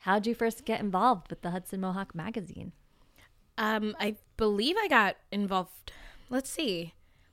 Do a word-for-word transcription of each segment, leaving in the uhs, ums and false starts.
How'd you first get involved with the Hudson Mohawk magazine? Um, I believe I got involved. Let's see.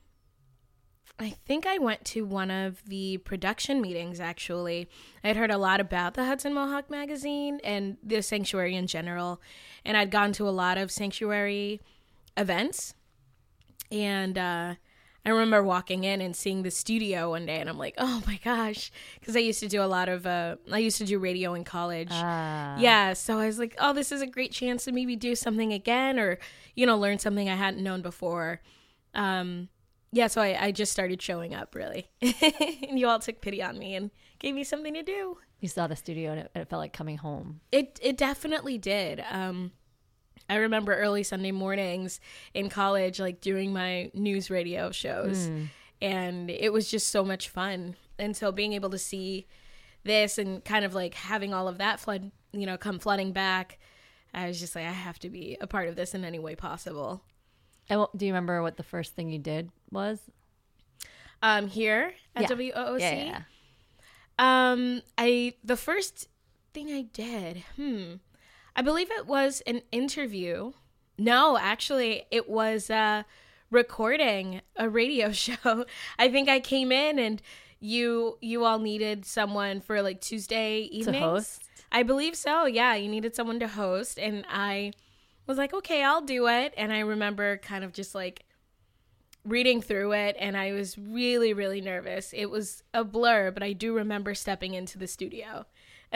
I think I went to one of the production meetings, actually. I had heard a lot about the Hudson Mohawk magazine and the Sanctuary in general. And I'd gone to a lot of Sanctuary events. And uh, I remember walking in and seeing the studio one day. And I'm like, oh, my gosh. Because I used to do a lot of, uh, I used to do radio in college. Ah. Yeah. So I was like, oh, this is a great chance to maybe do something again or, you know, learn something I hadn't known before. Um Yeah, so I, I just started showing up, really. And you all took pity on me and gave me something to do. You saw the studio and it, it felt like coming home. It it definitely did. Um, I remember early Sunday mornings in college, like doing my news radio shows. Mm. And it was just so much fun. And so being able to see this and kind of like having all of that flood, you know, come flooding back, I was just like, I have to be a part of this in any way possible. And what, do you remember what the first thing you did was? Um, here at Yeah. W O O C? Yeah, yeah, yeah. Um, I, the first thing I did, hmm, I believe it was an interview. No, actually, it was, uh, recording a radio show. I think I came in and you, you all needed someone for like Tuesday evenings. To host? I believe so. Yeah. You needed someone to host. And I was like, okay, I'll do it. And I remember kind of just like reading through it, and I was really, really nervous. It was a blur, but I do remember stepping into the studio.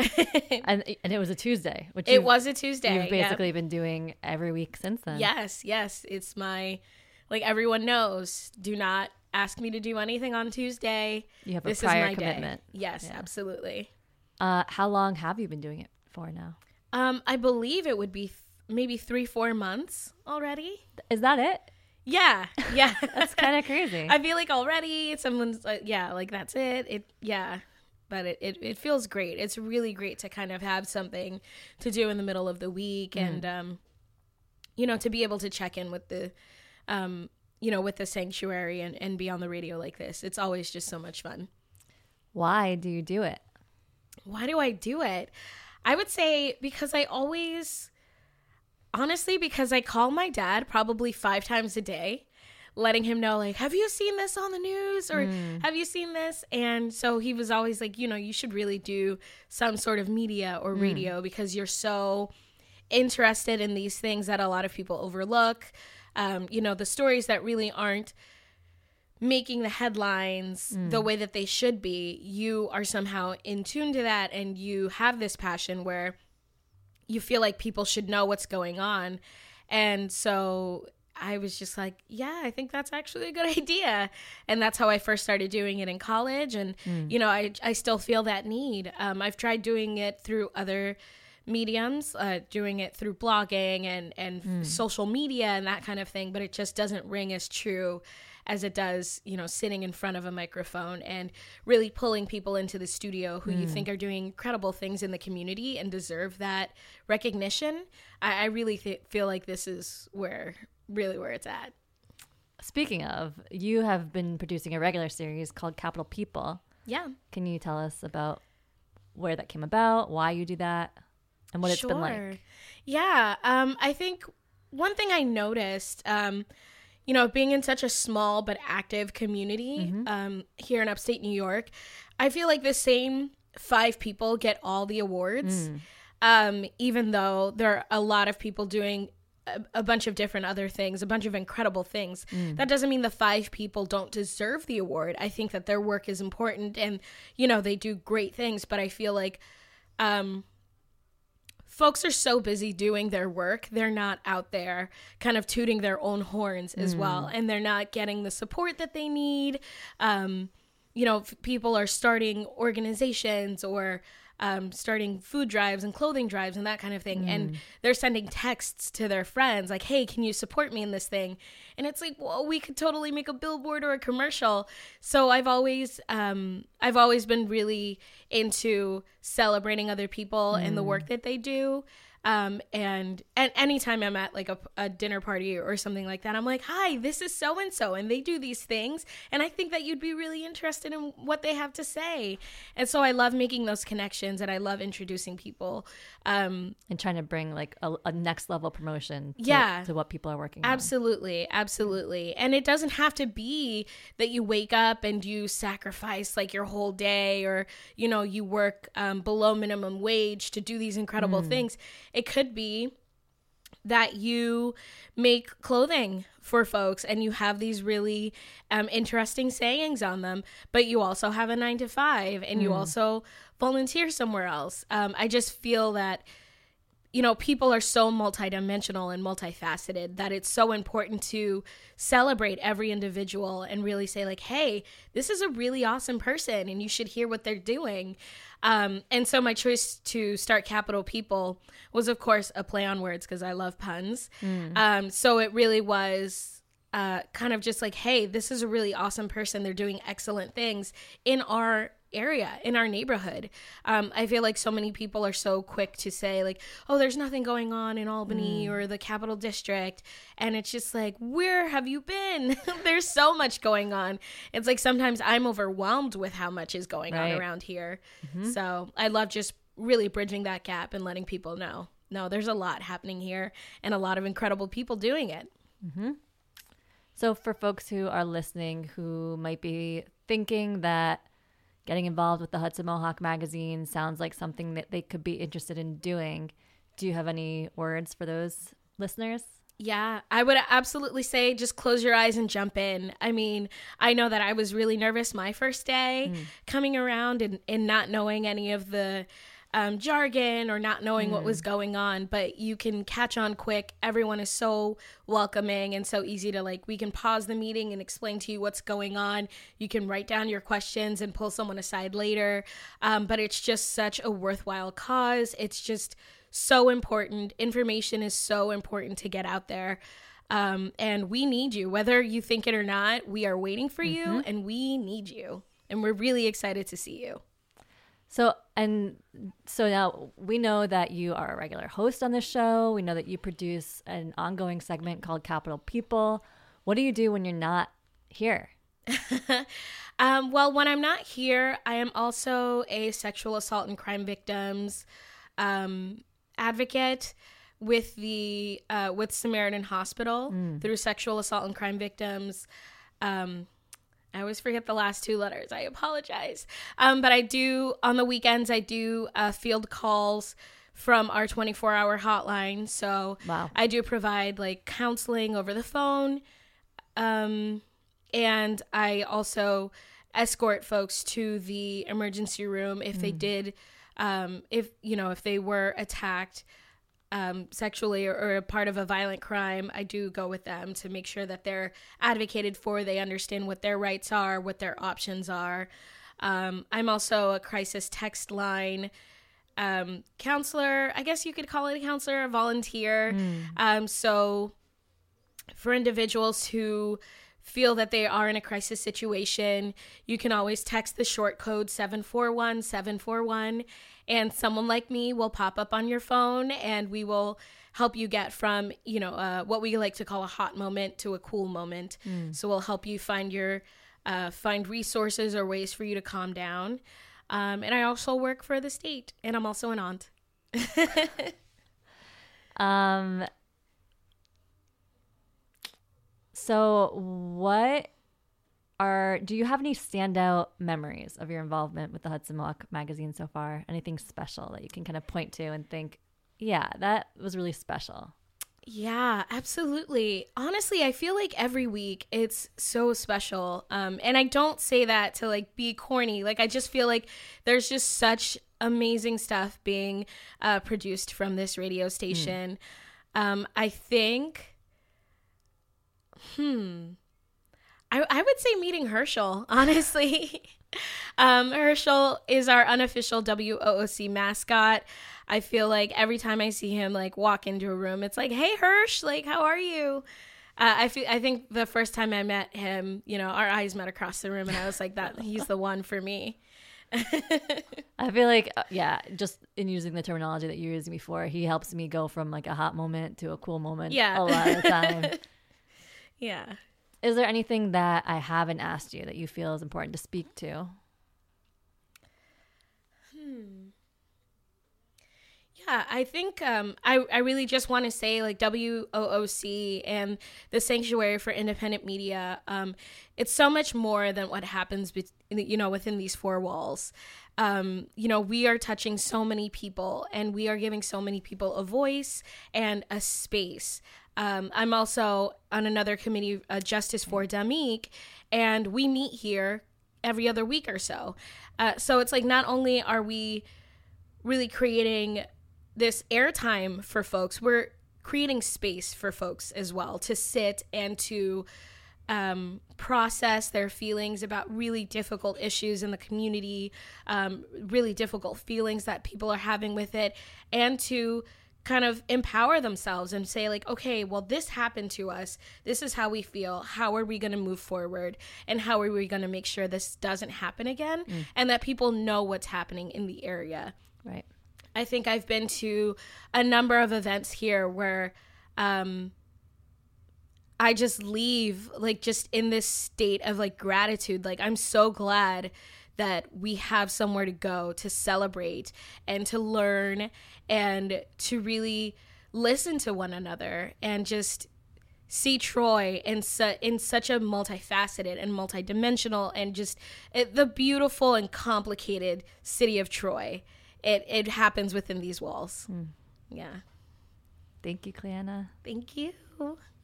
and and it was a Tuesday, which It you've- was a Tuesday. You've basically been doing every week since then. Yes, yes. It's my, like everyone knows, do not ask me to do anything on Tuesday. You have a This prior is my commitment. day. Yes, Yeah. absolutely. Uh, how long have you been doing it for now? Um, I believe it would be th- maybe three, four months already. Is that it? Yeah, yeah. That's kind of crazy. I feel like already someone's like, yeah, like that's it. It, yeah. But it, it, it feels great. It's really great to kind of have something to do in the middle of the week Mm. and, um, you know, to be able to check in with the, um, you know, with the Sanctuary and, and be on the radio like this. It's always just so much fun. Why do you do it? Why do I do it? I would say because I always, honestly, because I call my dad probably five times a day, letting him know, like, have you seen this on the news? Or Mm. have you seen this? And so he was always like, you know, you should really do some sort of media or radio because you're so interested in these things that a lot of people overlook. Um, you know, the stories that really aren't making the headlines the way that they should be, you are somehow in tune to that, and you have this passion where you feel like people should know what's going on. And so I was just like, yeah, I think that's actually a good idea. And that's how I first started doing it in college. And, you know, I, I still feel that need. Um, I've tried doing it through other mediums, uh, doing it through blogging and, and Mm. social media and that kind of thing, but it just doesn't ring as true as it does, you know, sitting in front of a microphone and really pulling people into the studio who you think are doing incredible things in the community and deserve that recognition. I, I really th- feel like this is where, really where it's at. Speaking of, you have been producing a regular series called Capital People. Yeah. Can you tell us about where that came about, why you do that, and what it's been like? Yeah. Um, I think one thing I noticed, um, you know, being in such a small but active community Mm-hmm. um, here in upstate New York, I feel like the same five people get all the awards, Mm. um, even though there are a lot of people doing a, a bunch of different other things, a bunch of incredible things. Mm. That doesn't mean the five people don't deserve the award. I think that their work is important and, you know, they do great things, but I feel like um, folks are so busy doing their work, they're not out there kind of tooting their own horns as well, and they're not getting the support that they need. Um, you know, f- people are starting organizations or um, starting food drives and clothing drives and that kind of thing, and they're sending texts to their friends like, hey, can you support me in this thing? And it's like, well, we could totally make a billboard or a commercial. So I've always um, I've always been really into celebrating other people and the work that they do. Um, and, and anytime I'm at like a, a dinner party or something like that, I'm like, hi, this is so-and-so, and they do these things. And I think that you'd be really interested in what they have to say. And so I love making those connections, and I love introducing people. Um, and trying to bring like a, a next level promotion to, yeah, to what people are working absolutely, on. Absolutely. Absolutely. And it doesn't have to be that you wake up and you sacrifice like your whole day, or, you know, you work um, below minimum wage to do these incredible mm. things. It could be that you make clothing for folks and you have these really um, interesting sayings on them, but you also have a nine to five and mm. you also volunteer somewhere else. Um, I just feel that, you know, people are so multidimensional and multifaceted that it's so important to celebrate every individual and really say like, hey, this is a really awesome person and you should hear what they're doing. Um, and so my choice to start Capital People was, of course, a play on words because I love puns. Mm. Um, so it really was uh, kind of just like, hey, this is a really awesome person. They're doing excellent things in our area, in our neighborhood. Um, I feel like so many people are so quick to say like, oh, there's nothing going on in Albany mm. or the Capital District. And it's just like, where have you been? There's so much going on. It's like sometimes I'm overwhelmed with how much is going right. on around here. Mm-hmm. So I love just really bridging that gap and letting people know, no, there's a lot happening here and a lot of incredible people doing it. Mm-hmm. So for folks who are listening who might be thinking that getting involved with the Hudson Mohawk magazine sounds like something that they could be interested in doing, do you have any words for those listeners? Yeah, I would absolutely say just close your eyes and jump in. I mean, I know that I was really nervous my first day mm. coming around and, and not knowing any of the um, jargon or not knowing mm. what was going on, but you can catch on quick. Everyone is so welcoming and so easy to like, we can pause the meeting and explain to you what's going on. You can write down your questions and pull someone aside later. Um, but it's just such a worthwhile cause. It's just so important. Information is so important to get out there. Um, and we need you, whether you think it or not. We are waiting for mm-hmm. you and we need you. And we're really excited to see you. So, and so now we know that you are a regular host on this show. We know that you produce an ongoing segment called Capital People. What do you do when you're not here? um, well, when I'm not here, I am also a sexual assault and crime victims um, advocate with the uh, with Samaritan Hospital mm. through sexual assault and crime victims. Um, I always forget the last two letters. I apologize. Um, but I do, on the weekends, I do uh, field calls from our twenty-four hour hotline. So wow. I do provide like counseling over the phone. Um, and I also escort folks to the emergency room if mm. they did, um, if, you know, if they were attacked Um, sexually or, or a part of a violent crime. I do go with them to make sure that they're advocated for, they understand what their rights are, what their options are. Um, I'm also a crisis text line um, counselor. I guess you could call it a counselor, a volunteer. Mm. Um, so for individuals who feel that they are in a crisis situation, you can always text the short code seven four one seven four one and someone like me will pop up on your phone and we will help you get from, you know, uh, what we like to call a hot moment to a cool moment. Mm. So we'll help you find your, uh, find resources or ways for you to calm down. Um, and I also work for the state and I'm also an aunt. um, so what Are do you have any standout memories of your involvement with the Hudson Mohawk magazine so far? Anything special that you can kind of point to and think, yeah, that was really special? Yeah, absolutely. Honestly, I feel like every week it's so special. Um, and I don't say that to like be corny. Like I just feel like there's just such amazing stuff being uh, produced from this radio station. Mm. Um, I think, hmm. I, I would say meeting Herschel, honestly. um, Herschel is our unofficial W O O C mascot. I feel like every time I see him like walk into a room, it's like, hey, Hersh, like, how are you? Uh, I feel, I think the first time I met him, you know, our eyes met across the room and I was like, that he's the one for me. I feel like, uh, yeah, just in using the terminology that you were using before, he helps me go from like a hot moment to a cool moment Yeah. a lot of the time. Yeah. Is there anything that I haven't asked you that you feel is important to speak to? Hmm. Yeah, I think um, I, I really just want to say, like, W O O C and the Sanctuary for Independent Media, um, it's so much more than what happens, be- you know, within these four walls. Um, you know, we are touching so many people, and we are giving so many people a voice and a space. Um, I'm also on another committee, uh, Justice for Damique, and we meet here every other week or so. Uh, so it's like, not only are we really creating this airtime for folks, we're creating space for folks as well to sit and to um, process their feelings about really difficult issues in the community, um, really difficult feelings that people are having with it, and to kind of empower themselves and say, like, okay, well, this happened to us. This is how we feel. How are we going to move forward? And how are we going to make sure this doesn't happen again? Mm. And that people know what's happening in the area. Right. I think I've been to a number of events here where um, I just leave like just in this state of like gratitude. Like, I'm so glad that we have somewhere to go to celebrate and to learn and to really listen to one another and just see Troy in, su- in such a multifaceted and multidimensional and just it, the beautiful and complicated city of Troy. It it happens within these walls. Mm. Yeah. Thank you, Cleanna. Thank you.